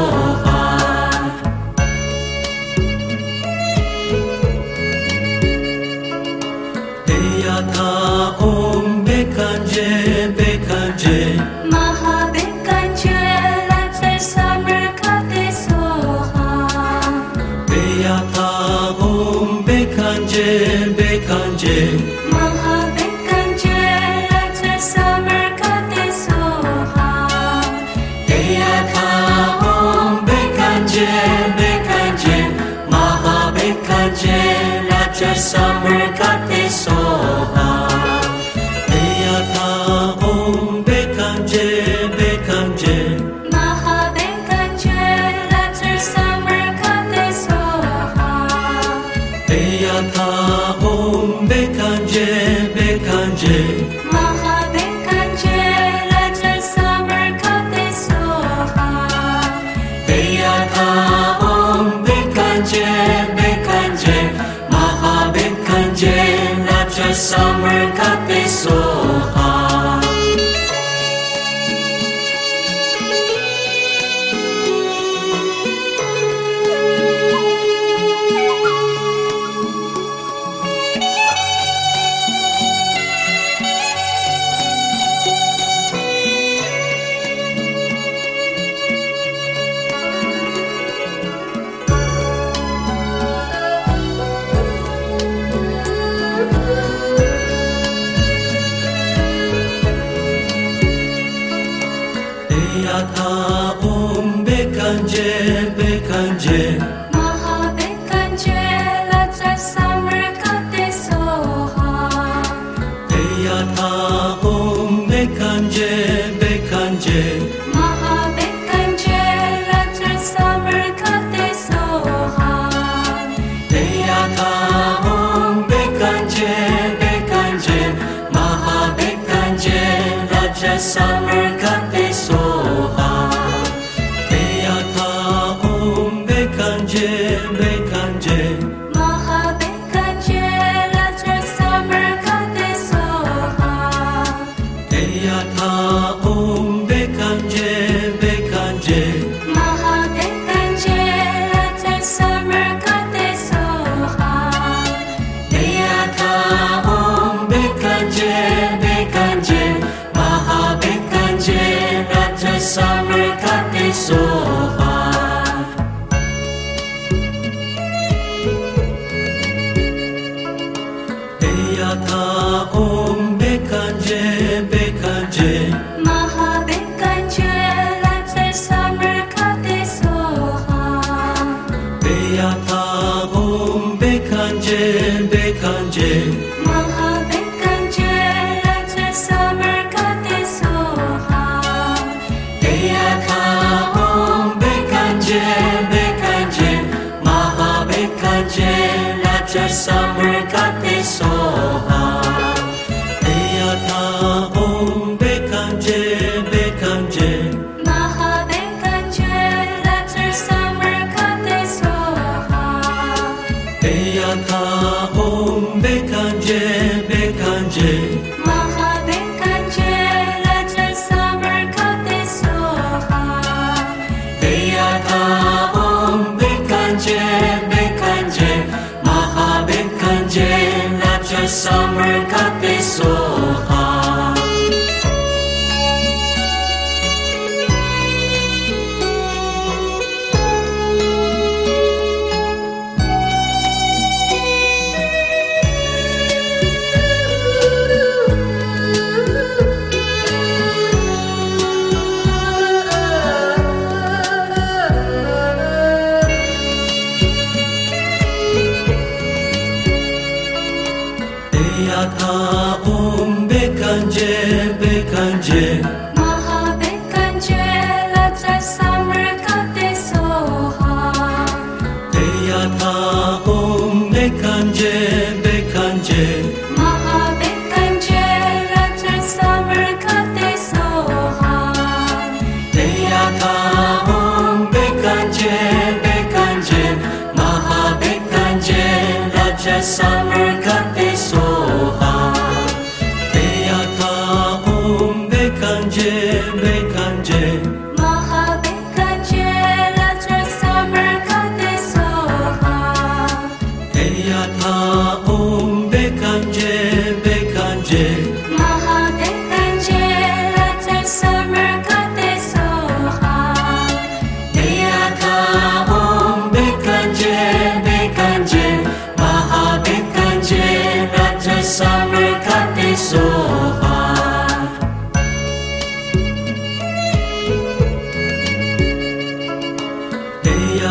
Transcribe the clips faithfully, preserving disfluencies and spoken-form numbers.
soha. Eyata om bekanje bekanje Maha bekanje latsar samarkate soha. Eyata om bekanje bekanje Maha bekanje latsar samarkate soha. Eyata om bekanje bekanje Maha bekanje latsar samarkate soha. Eyata om bekanje bekanje Maha bekanje latsar samarkate soha. Eyata om bekanje bekanje Maha bekanje latsar samarkate soha. Eyata om bekanje bekanje Maha bekanje latsar samarkate soha. Eyata om bekanje bekanje Maha bekanje latsar samarkate soha. Eyata om bekanje bekanje Maha bekanje latsar samarkate soha. Eyata om bekanje bekanje Maha bekanje latsar samarkate soha. Eyata om bekanje bekanje Maha bekanje latsar samarkate soha. Eyata om bekanje bekanje Maha bekanje latsar samarkate soha. Eyata om bekanje bekanje Maha bekanje latsar samarkate soha. Eyata om bekanje bekanje Maha bekanje latsar samarkate soha. Eyata om bekanje bekanje Maha bekanje latsar samarkate soha. Eyata om bekanje bekanje Maha bekanje latsar samarkate soha. Eyata om bekanje bekanje Maha bekanje latsar samarkate soha. Eyata om bekanje bekanje Maha bekanje latsar samarkate soha. Eyata om bekanje bekanje Maha bekanje latsar samarkate soha. Eyata om bekanje bekanje Maha bekanje latsar samarkate soha. Eyata om bekanje bekanje Maha bekanje latsar samarkate soha. Eyata om bekanje bekanje Maha bekanje latsar samarkate soha. Eyata om bekanje bekanje Maha bekanje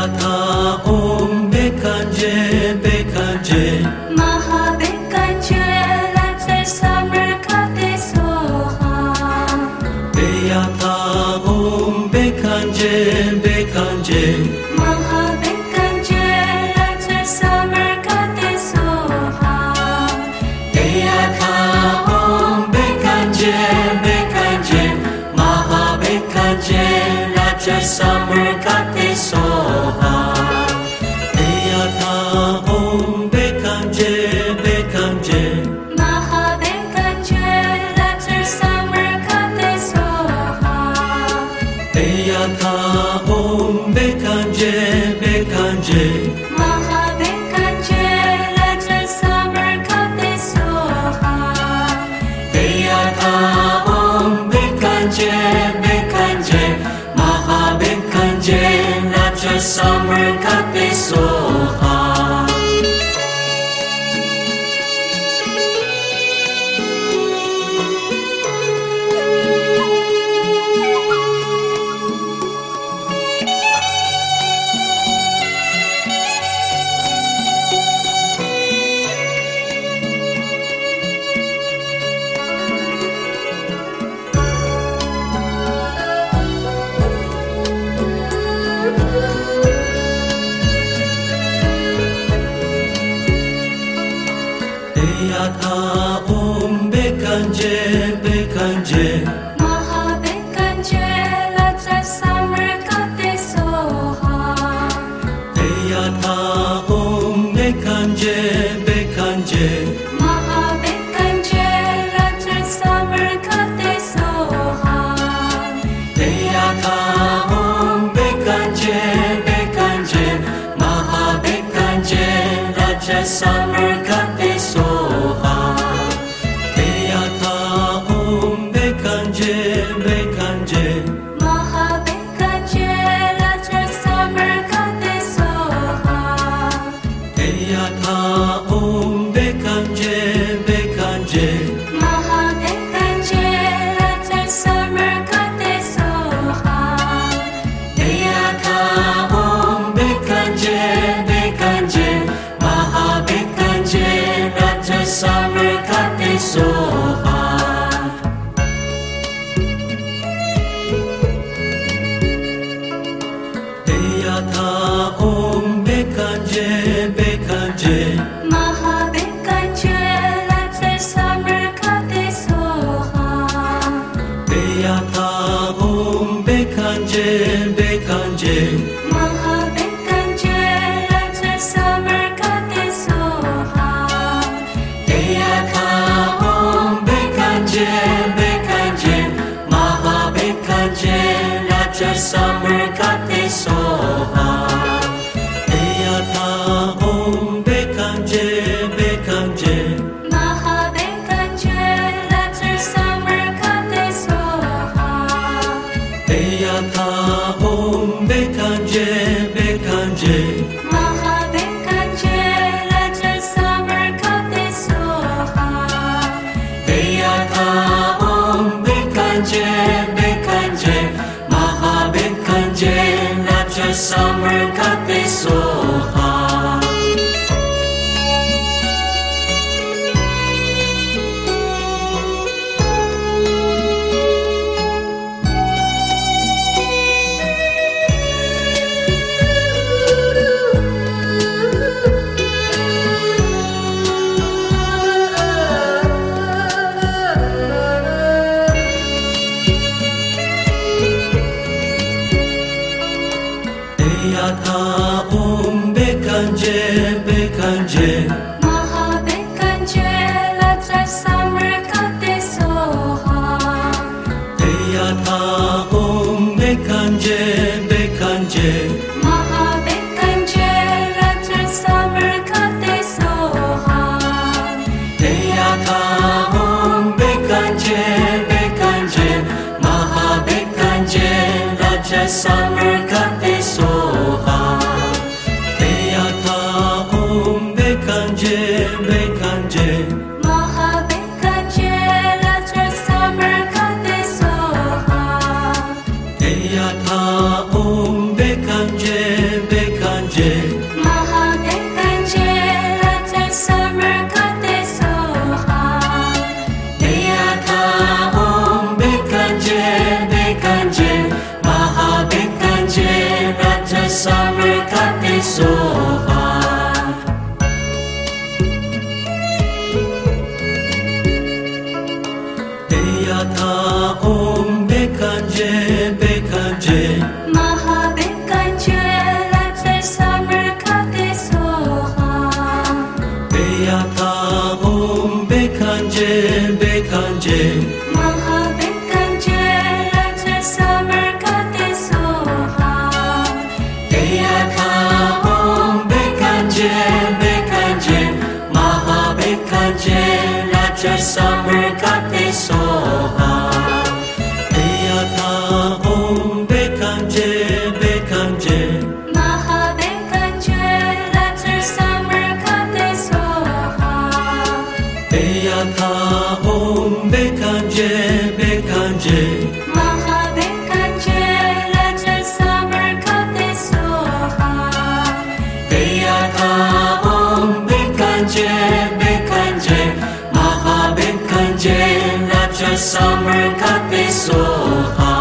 Deyata Om Bekanje Bekanje Mahabekanje Latsar Samarkate Soha. Deyata Om Bekanje Bekanje Mahabekanje Latsar Samarkate Soha. Deyata Om Bekanje Bekanje Mahabekanje Latsar Samarkate Soha. Deyata Om Bekanje Bekanje Mahabekanje Latsar Samarkate Soha. Deyata Om Bekanje Bekanje Mahabekanje Latsar Samarkate Soha. Deyata Om Bekanje Bekanje Mahabekanje Latsar Samarkate Soha. Deyata Om Bekanje Bekanje Mahabekanje Latsar Samarkate Soha. Deyata Om Bekanje Bekanje Mahabekanje Latsar Samarkate Soha. Deyata Om Bekanje Bekanje Mahabekanje Latsar Samarkate Soha. Deyata Om Bekanje Bekanje Mahabekanje Latsar Samarkate Soha. Deyata Om Bekanje Bekanje Mahabekanje Latsar Samarkate Soha. Deyata Om Bekanje Bekanje Mahabekanje Latsar Samarkate Soha. Deyata Om Bekanje Bekanje Mahabekanje Latsar Samarkate Soha. Deyata Om Bekanje Bekanje Mahabekanje Latsar Samarkate Soha. Deyata Om Bekanje Bekanje Mahabekanje Latsar Samarkate Soha. Deyata Om Bekanje Bekanje Mahabekanje Latsar Samarkate Soha. Deyata Om Bekanje Bekanje Mahabekanje Latsar Samarkate Soha. Deyata Om Bekanje Bekanje Mahabekanje Latsar Samarkate Soha. Deyata Om Bekanje Bekanje Mahabekanje Latsar Samarkate Soha. Deyata Om Bekanje Bekanje Mahabekanje Latsar Samarkate Soha. Deyata Om Bekanje Bekanje Mahabekanje Latsar Samarkate Soha. Deyata Om Bekanje Bekanje Mahabekanje Latsar Samarkate Soha. Deyata Om Bekanje Bekanje summer kate soha. Eyata om bekanje bekanje Maha bekanje late summer kate soha. Eyata om bekanje bekanje Maha bekanje late summer kate soha. Eyata om bekanje bekanje Maha bekanje late summer kate soha. Eyata om bekanje bekanje Maha bekanje late summer kate soha. Eyata om bekanje bekanje Maha bekanje late summer kate soha. Eyata om bekanje bekanje Maha bekanje late summer kate soha.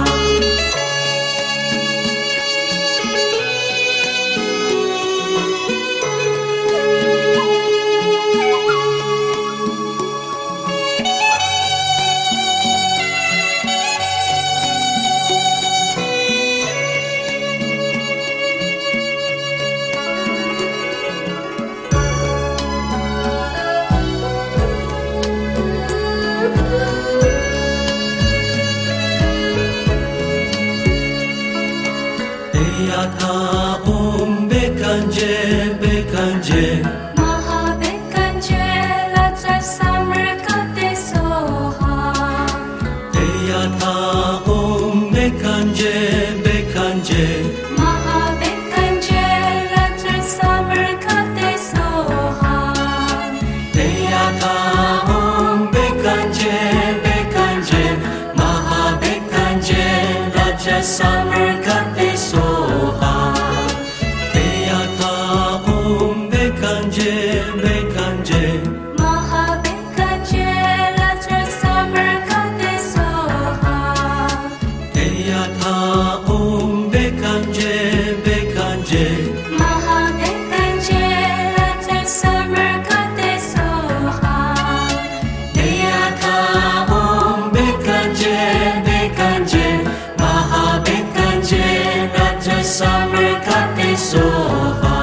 Eyata om bekanje bekanje Maha bekanje late summer kate soha. Eyata om bekanje bekanje Maha bekanje late summer kate soha. Eyata om bekanje bekanje Maha bekanje late summer kate soha. Eyata om bekanje bekanje Maha bekanje late summer kate soha. Eyata om bekanje bekanje Maha bekanje late summer kate soha. Eyata om bekanje bekanje Maha bekanje late summer kate soha.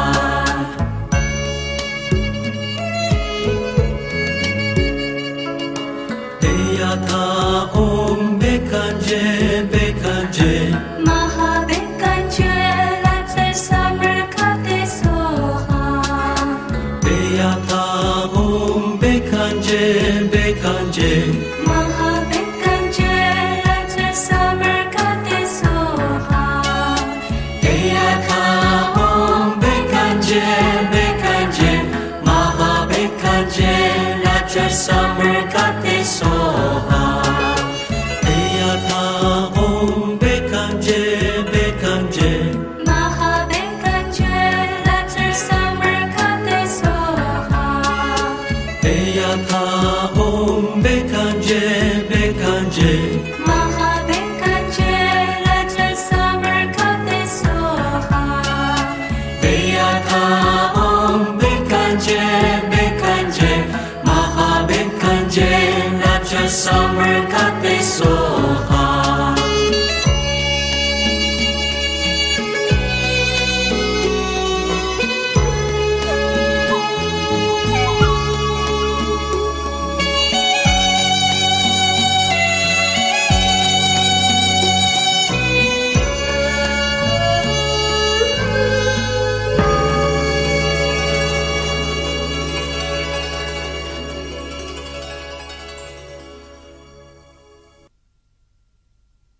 Eyata om bekanje bekanje Maha bekanje late summer kate soha. Eyata om bekanje bekanje Maha bekanje late summer kate soha. Eyata om bekanje bekanje Maha bekanje late summer kate soha. Eyata om bekanje bekanje Maha bekanje late summer kate soha. Eyata om bekanje bekanje Maha bekanje late summer kate soha. Eyata om bekanje bekanje Maha bekanje late summer kate soha.